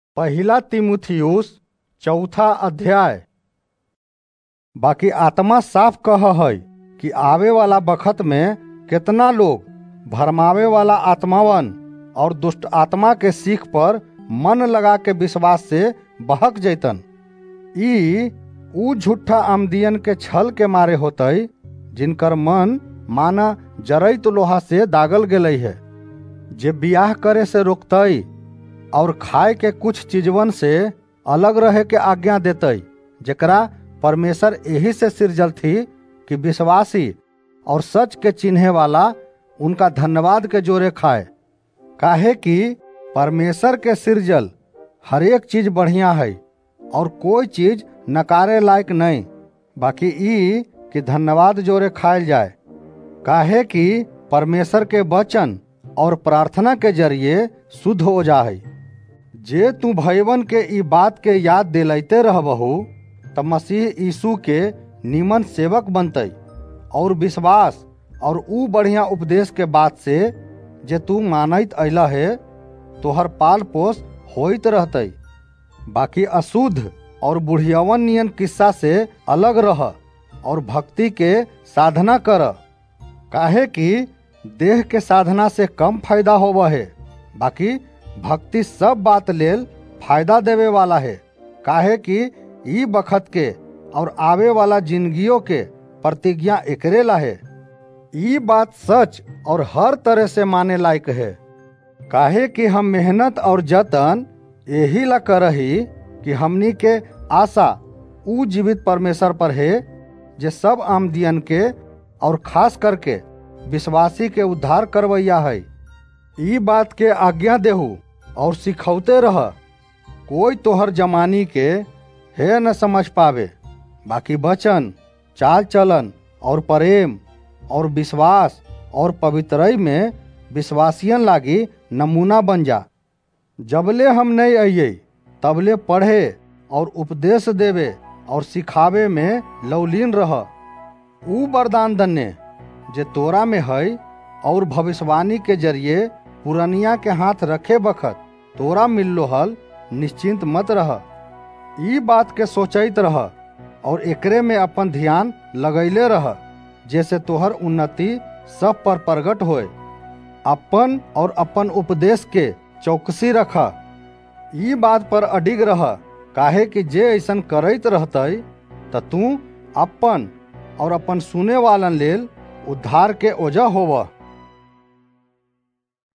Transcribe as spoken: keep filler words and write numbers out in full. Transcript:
पहिला तीमुथियुस चौथा अध्याय। बाकी आत्मा साफ कह है कि आवे वाला बखत में कितना लोग भरमावे वाला आत्मावन और दुष्ट आत्मा के सीख पर मन लगा के विश्वास से बहक जैतन। ई ऊ झूठा आमदियन के छल के मारे होतई जिनकर मन माना जरैत लोहा से दागल गेलई है, जे बियाह करे से रोकतई और खाए के कुछ चीजवन से अलग रहे के आज्ञा देतई, जेकरा परमेश्वर यही से सिरजल थी कि विश्वासी और सच के चिन्हे वाला उनका धन्यवाद के जोरे खाए। काहे कि परमेश्वर के सिरजल हर एक चीज बढ़िया है और कोई चीज नकारे लायक नहीं, बाकी ई कि धन्यवाद जोरे खायल जाए। काहे कि परमेश्वर के वचन और प्रार्थना के जरिए शुद्ध हो जाए। जे तू भैवन के ई बात के याद दिलाते रहबहु तब मसीह यीशु के निमन सेवक बनतई और विश्वास और ऊ बढ़िया उपदेश के बात से जे तू मानत अइला है तोहर पाल पोस होइत रहतई। बाकी अशुद्ध और बुढ़ियवन नियन किस्सा से अलग रह और भक्ति के साधना कर। काहे कि देह के साधना से कम फायदा होव है, बाकी भक्ति सब बात लेल फायदा देवे वाला है। काहे कि ई बखत के और आवे वाला जिंदगियों के प्रतिज्ञा एकरे ला है। ई बात सच और हर तरह से माने लायक है। काहे कि हम मेहनत और जतन यही ला करही कि हमनी के आशा ऊ जीवित परमेश्वर पर है, जे सब आमदियन के और खास करके विश्वासी के उद्धार करवैया है। ई बात के आज्ञा देहु और सिखौते रह। कोई तोहर जमानी के है न समझ पावे, बाकी वचन, चाल चलन और प्रेम और विश्वास और पवित्रई में विश्वासियन लागी नमूना बन जा। जबले हम नहीं आइये तबले पढ़े और उपदेश देवे और सिखावे में लौलीन रह। ऊ वरदान दन्ने जे तोरा में है और भविष्यवाणी के जरिए पुरनिया के हाथ रखे बखत तोरा मिललो हल, निश्चिंत मत रह। ई बात के सोचैत रह और एकरे में अपन ध्यान लगैले रह, जैसे तोहर उन्नति सब पर प्रगट होए। अपन और अपन उपदेश के चौकसी रख। ई बात पर अडिग रह, काहे कि जे ऐसन करैत रहतई त तू अपन और अपन सुने वालन लेल उद्धार के ओझा होव।